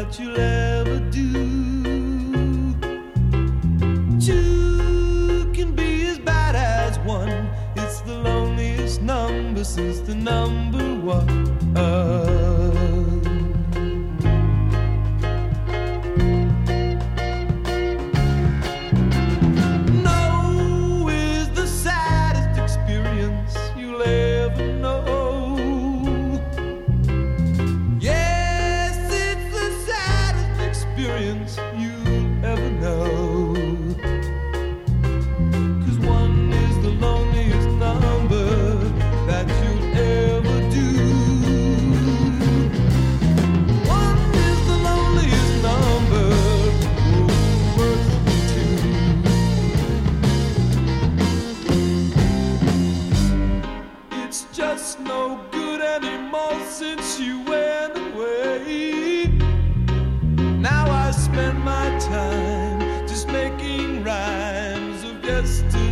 that you'll ever do. Two can be as bad as one. It's the loneliest number since the number one. No is the saddest experience you'll ever know. Yes, it's the saddest experience you'll ever know. 'Cause one is the loneliest number that you'll ever do. One is the loneliest number, worse than two. It's just no good anymore since you went away. Now I spend my time just making rhymes of yesterday.